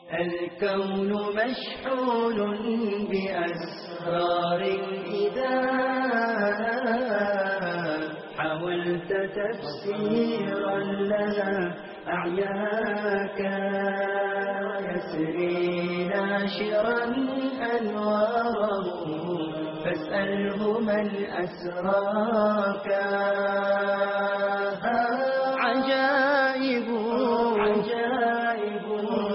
الكون مشحون بأسرار إذا حاولت تفسيرا لها أعياك يسري ناشرا أنواره فاسأله من أسراك. عجائب عجائب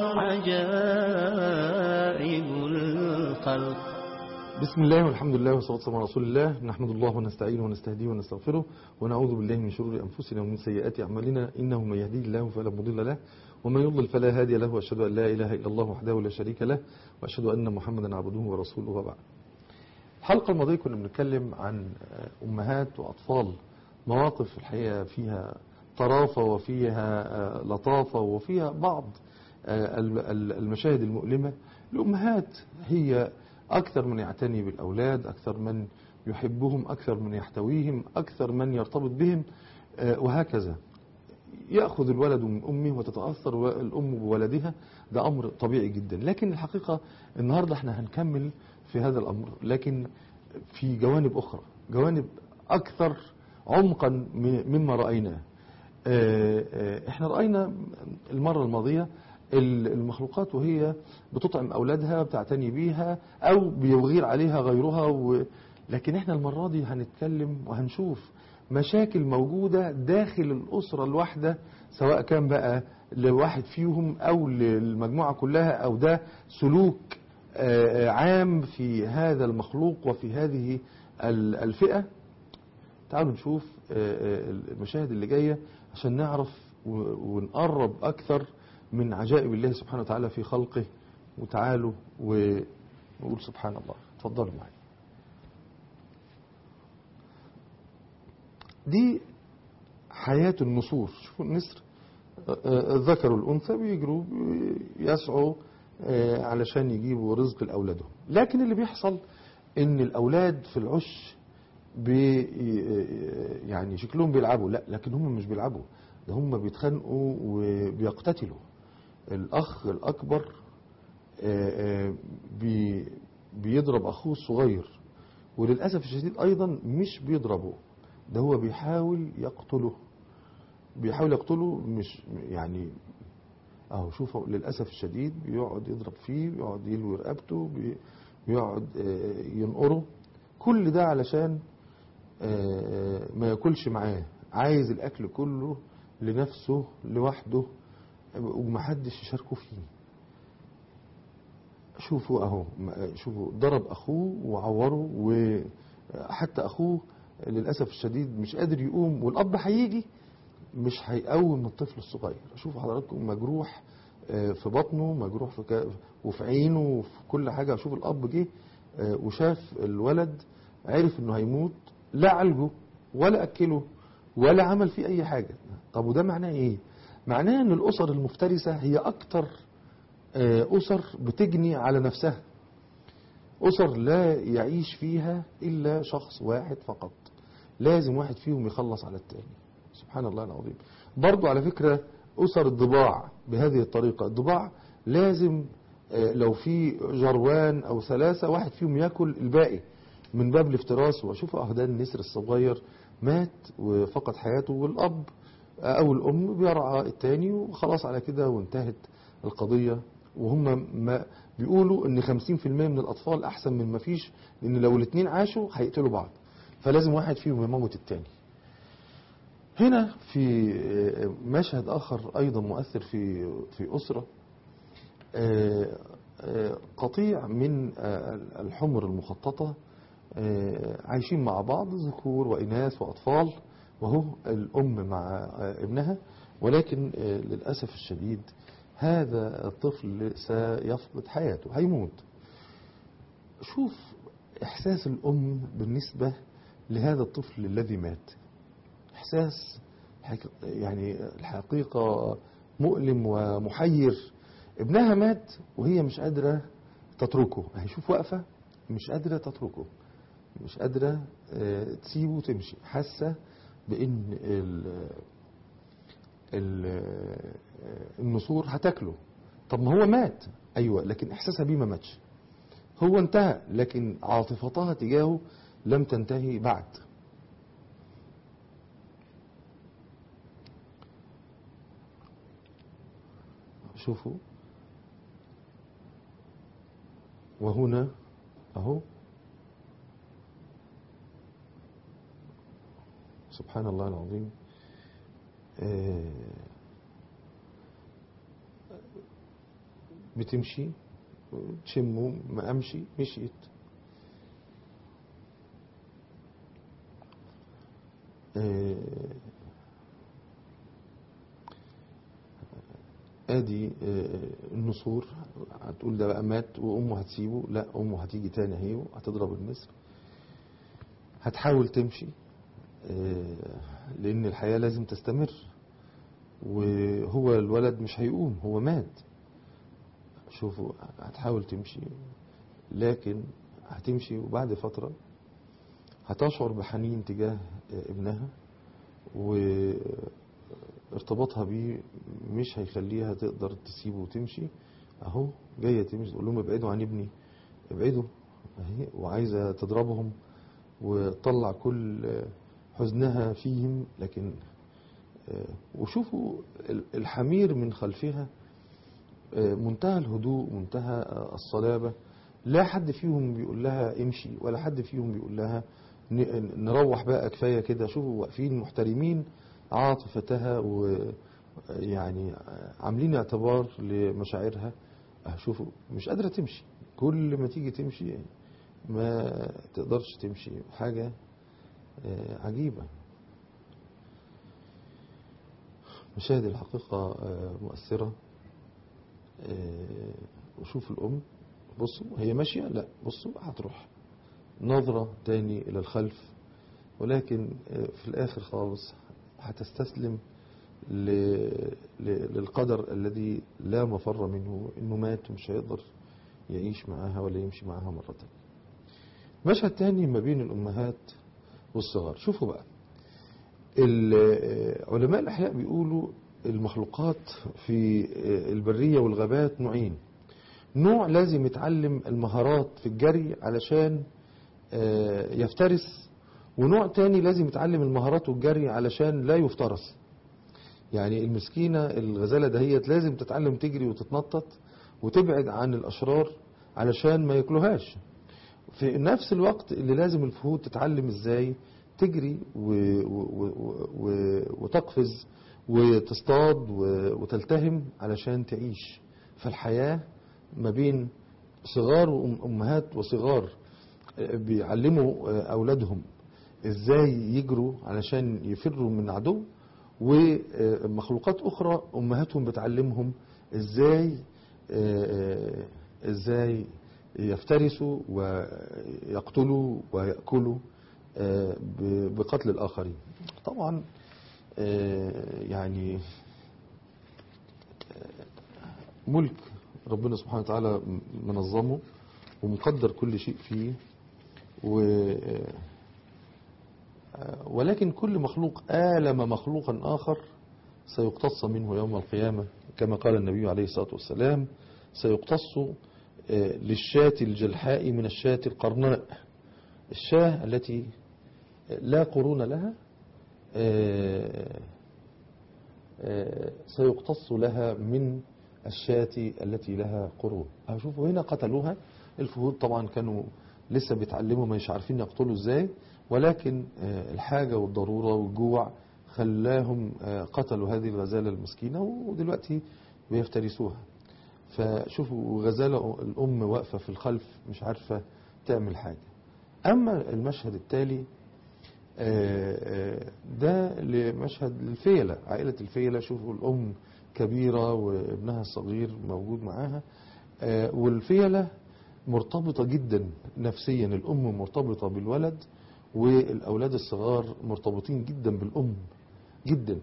عجائب الخلق. بسم الله والحمد لله والصلاة والسلام على رسول الله. نحمد الله ونستعينه ونستهديه ونستغفره ونعوذ بالله من شرور أنفسنا ومن سيئات أعمالنا، إنه من يهديه الله فلا مضل له ومن يضلل فلا هادي له، وأشهد أن لا إله إلا الله وحده لا شريك له، وأشهد أن محمدا عبده ورسوله. وبعد. الحلقة الماضية كنا بنتكلم عن أمهات وأطفال، مواقف الحقيقة فيها طرافة وفيها لطافة وفيها بعض المشاهد المؤلمة. الأمهات هي أكثر من يعتني بالأولاد، أكثر من يحبهم، أكثر من يحتويهم، أكثر من يرتبط بهم، وهكذا. يأخذ الولد من أمه وتتأثر الأم بولدها، ده أمر طبيعي جدا. لكن الحقيقة النهاردة احنا هنكمل في هذا الأمر، لكن في جوانب أخرى، جوانب أكثر عمقا مما رأيناه. احنا رأينا المرة الماضية المخلوقات وهي بتطعم أولادها، بتعتني بيها أو بيغير عليها غيرها، لكن احنا المرة دي هنتكلم وهنشوف مشاكل موجودة داخل الأسرة الواحدة، سواء كان بقى لواحد فيهم أو للمجموعة كلها، أو ده سلوك عام في هذا المخلوق وفي هذه الفئة. تعالوا نشوف المشاهد اللي جاية عشان نعرف ونقرب أكثر من عجائب الله سبحانه وتعالى في خلقه. وتعالوا ونقول سبحان الله. تفضلوا معي. دي حياة النسور. شوفوا النسر، الذكر والأنثى بيجروا يسعوا علشان يجيبوا رزق لأولادهم. لكن اللي بيحصل ان الأولاد في العش يعني شكلهم بيلعبوا، لا، لكن هم مش بيلعبوا، ده هم بيتخانقوا وبيقتتلوا. الأخ الأكبر بيضرب أخوه الصغير، وللأسف الشديد أيضا مش بيضربه، ده هو بيحاول يقتله، مش يعني اهو. شوفوا للأسف الشديد بيقعد يضرب فيه، بيقعد يلوي رقبته، بيقعد ينقره، كل ده علشان ما ياكلش معاه، عايز الأكل كله لنفسه لوحده ومحدش يشاركه فيه. شوفوا اهو، شوفوا ضرب أخوه وعوره، وحتى أخوه للأسف الشديد مش قادر يقوم، والأب هيجي مش هيقوم الطفل الصغير. شوفوا حضراتكم، مجروح في بطنه، مجروح وفي عينه وفي كل حاجة. شوف الأب جه وشاف الولد، عرف انه هيموت، لا عالجه ولا أكله ولا عمل فيه أي حاجة. طب وده معناه ايه؟ معناه ان الأسر المفترسة هي أكتر أسر بتجني على نفسها، أسر لا يعيش فيها إلا شخص واحد فقط، لازم واحد فيهم يخلص على التاني. سبحان الله العظيم. برضو على فكرة أسر الضباع بهذه الطريقة، الضباع لازم لو في جروان أو ثلاثة، واحد فيهم يأكل الباقي من باب الافتراس. وشوفوا ده النسر الصغير مات وفقد حياته، والأب أو الأم بيرعى التاني، وخلاص على كده وانتهت القضية. وهم ما بيقولوا ان 50% من الأطفال أحسن من ما فيش، لأن لو الاثنين عاشوا هيقتلوا بعض، فلازم واحد فيهم يموت التاني. هنا في مشهد آخر أيضا مؤثر في أسرة، قطيع من الحمر المخططة عايشين مع بعض، ذكور وإناث وأطفال، وهو الأم مع ابنها. ولكن للأسف الشديد هذا الطفل سيفقد حياته، هيموت. شوف إحساس الأم بالنسبة لهذا الطفل الذي مات، إحساس يعني الحقيقة مؤلم ومحير. ابنها مات وهي مش قادرة تتركه، هيشوف واقفة مش قادرة تتركه، مش قادرة تسيبه تمشي، حاسة بأن النسور هتاكله، طب ما هو مات، أيوة، لكن إحساسها بيه ما ماتش. هو انتهى لكن عاطفتها تجاهه لم تنتهي بعد. شوفوا، وهنا أهو سبحان الله العظيم، بتمشي تشمه، ما أمشي مشيت. ادي النسور، هتقول ده بقى مات وامه هتسيبه، لا، امه هتيجي تاني اهي هتضرب النسر. هتحاول تمشي لان الحياة لازم تستمر، وهو الولد مش هيقوم، هو مات. شوفوا، هتحاول تمشي لكن هتمشي، وبعد فترة هتشعر بحنين تجاه ابنها، وارتباطها بيه مش هيخليها تقدر تسيبه وتمشي. اهو جاية تمشي تقول لهم ابعدوا عن ابني، ابعدوا اهي، وعايزة تضربهم وتطلع كل حزنها فيهم. لكن وشوفوا الحمير من خلفها منتهى الهدوء، منتهى الصلابة، لا حد فيهم بيقول لها امشي، ولا حد فيهم بيقول لها نروح بقى كفاية كده. شوفوا واقفين محترمين عاطفتها، ويعني عاملين اعتبار لمشاعرها. شوفوا مش قادرة تمشي، كل ما تيجي تمشي ما تقدرش تمشي، حاجة عجيبة. مشاهد الحقيقة مؤثرة. وشوف الأم، بصوا هي ماشية، لا بصوا هتروح نظرة تاني إلى الخلف، ولكن في الآخر خالص هتستسلم للقدر الذي لا مفر منه، إنه مات ومش هيقدر يعيش معاها ولا يمشي معاها مرة تانية. مشهد تاني ما بين الأمهات والصغار. شوفوا بقى، علماء الأحياء بيقولوا المخلوقات في البرية والغابات نوعين. نوع لازم يتعلم المهارات في الجري علشان يفترس، ونوع تاني لازم يتعلم المهارات والجري علشان لا يفترس. يعني المسكينة الغزالة دهيت لازم تتعلم تجري وتتنطط وتبعد عن الأشرار علشان ما ياكلوهاش. في نفس الوقت اللي لازم الفهود تتعلم ازاي تجري وتقفز وتصطاد وتلتهم علشان تعيش. فالحياة ما بين صغار وأمهات وصغار بيعلموا أولادهم ازاي يجروا علشان يفروا من عدو، ومخلوقات أخرى أمهاتهم بتعلمهم ازاي يفترسوا ويقتلوا ويأكلوا بقتل الآخرين. طبعا يعني ملك ربنا سبحانه وتعالى منظمه ومقدر كل شيء فيه، ولكن كل مخلوق آلم مخلوقا آخر سيقتص منه يوم القيامة، كما قال النبي عليه الصلاة والسلام: سيقتص للشاة الجلحاء من الشاة القرناء. الشاة التي لا قرون لها سيقتص لها من الشاة التي لها قرون. شوفوا هنا قتلوها. الفهود طبعا كانوا لسه بيتعلموا، مش عارفين يقتلوا ازاي، ولكن الحاجة والضرورة والجوع خلاهم قتلوا هذه الغزالة المسكينة، ودلوقتي بيفترسوها. فشوفوا غزالة الأم واقفة في الخلف مش عارفة تعمل حاجة. أما المشهد التالي ده لمشهد الفيلة، عائلة الفيلة. شوفوا الأم كبيرة وابنها الصغير موجود معاها، والفيلة مرتبطة جدا نفسيا. الأم مرتبطة بالولد، والأولاد الصغار مرتبطين جدا بالأم جدا.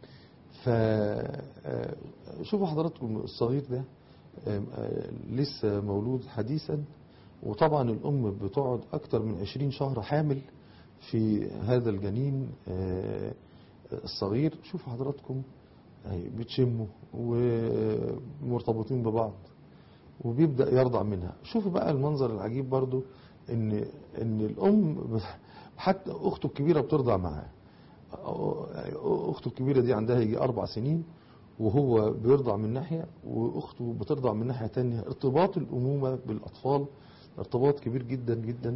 فشوفوا حضراتكم الصغير ده لسه مولود حديثا، وطبعا الأم بتقعد أكتر من 20 شهر حامل في هذا الجنين الصغير. شوفوا حضراتكم بتشموا ومرتبطين ببعض وبيبدأ يرضع منها. شوفوا بقى المنظر العجيب برضو ان الام حتى اخته الكبيرة بترضع معاه. اخته الكبيرة دي عندها يجي 4 سنين وهو بيرضع من ناحية واخته بترضع من ناحية تانية. ارتباط الامومة بالاطفال ارتباط كبير جدا جدا.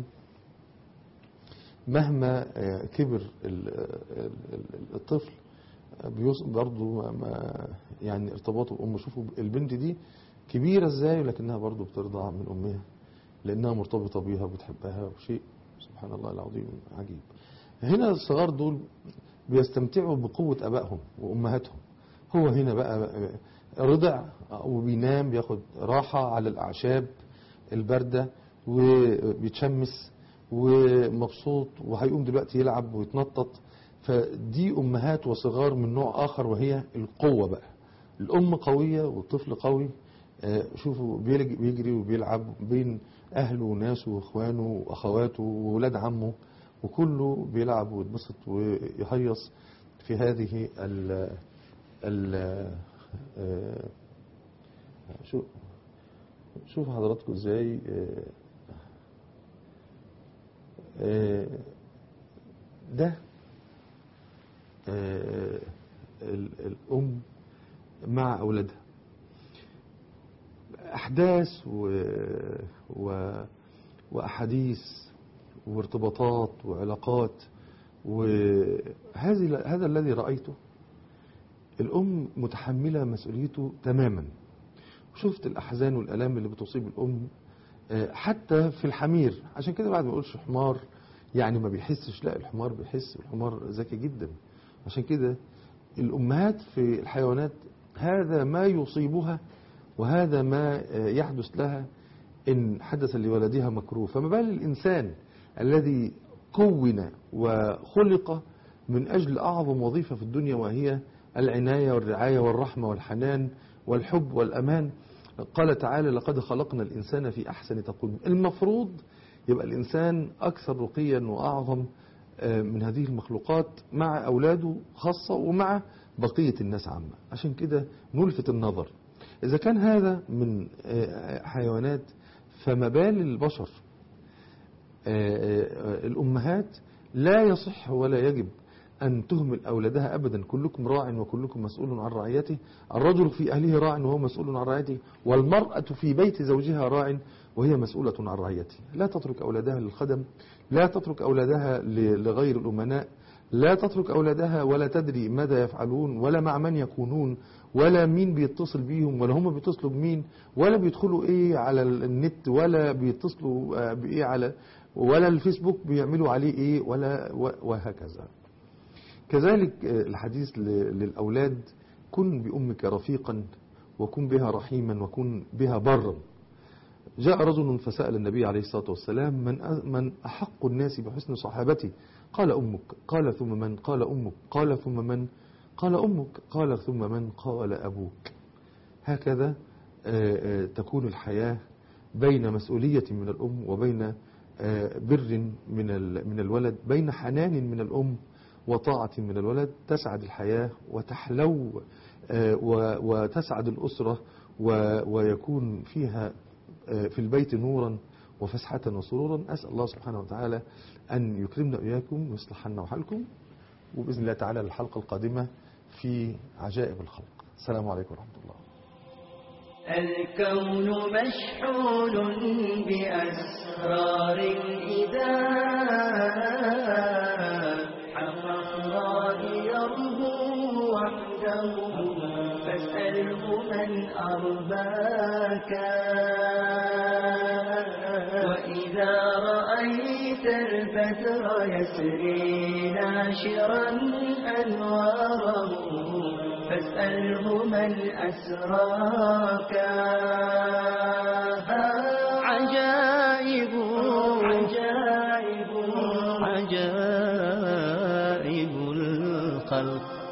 مهما كبر الطفل برضو يعني ارتباطه بأمه. شوفوا البنت دي كبيرة ازاي لكنها برضو بترضع من أمها لأنها مرتبطة بيها وبتحبها وشيء سبحان الله العظيم عجيب. هنا الصغار دول بيستمتعوا بقوة أبائهم وأمهاتهم. هو هنا بقى رضع وبينام بياخد راحة على الأعشاب الباردة وبيتشمس ومبسوط وهيقوم دلوقتي يلعب ويتنطط. فدي أمهات وصغار من نوع آخر وهي القوة بقى. الأم قوية والطفل قوي. شوفوا بيجري وبيلعب بين أهله وناسه وإخوانه وأخواته وولاد عمه وكله بيلعب ويتبسط ويهيص في هذه شوف حضراتكم ازاي ده الأم مع أولادها. أحداث وأحاديث وارتباطات وعلاقات. هذا الذي رأيته. الأم متحملة مسؤوليته تماما. شفت الأحزان والألام اللي بتصيب الأم حتى في الحمير. عشان كده بعد ما يقولش حمار يعني ما بيحسش. لا الحمار بيحس. الحمار ذكي جدا. عشان كده الأمهات في الحيوانات هذا ما يصيبها وهذا ما يحدث لها إن حدث لولدها مكروه. فما بال الإنسان الذي كون وخلق من أجل أعظم وظيفة في الدنيا وهي العناية والرعاية والرحمة والحنان والحب والأمان. قال تعالى لقد خلقنا الإنسان في أحسن تقويم. المفروض يبقى الإنسان أكثر رقيا وأعظم من هذه المخلوقات مع أولاده خاصة ومع بقية الناس عامة. عشان كده نلفت النظر. إذا كان هذا من حيوانات فما بال البشر. الأمهات لا يصح ولا يجب أن تهمل أولادها أبدا. كلكم راع وكلكم مسؤول عن رعيته. الرجل في أهله راع وهو مسؤول عن رعيته والمرأة في بيت زوجها راع وهي مسؤولة عن رعيته. لا تترك أولادها للخدم. لا تترك أولادها لغير الأمناء. لا تترك أولادها ولا تدري ماذا يفعلون ولا مع من يكونون ولا مين بيتصل بيهم ولا هم بيتصلوا بمين ولا بيدخلوا ايه على النت ولا بيتصلوا بايه على ولا الفيسبوك بيعملوا عليه ايه وهكذا. كذلك الحديث للأولاد كن بأمك رفيقا وكن بها رحيما وكن بها برا. جاء رجل فسأل النبي عليه الصلاة والسلام من أحق الناس بحسن صحابتي؟ قال أمك. قال ثم من؟ قال أمك. قال ثم من؟ قال أمك. قال ثم من؟ قال أبوك. هكذا تكون الحياة بين مسؤولية من الأم وبين بر من الولد، بين حنان من الأم وطاعة من الولد. تسعد الحياة وتحلو وتسعد الأسرة ويكون فيها في البيت نورا وفسحة وسرورا. أسأل الله سبحانه وتعالى أن يكرمنا إياكم ويصلح لنا وحالكم. وبإذن الله تعالى الحلقة القادمة في عجائب الخلق. السلام عليكم ورحمة الله. الكون مشحون بأسرار إذا حقق يرجو وحده فاسأله من أرباك. وإذا رأيت البدر يسري ناشرا أنواره فاسأله من أسراك. عجائب عجائب عجائب الخلق.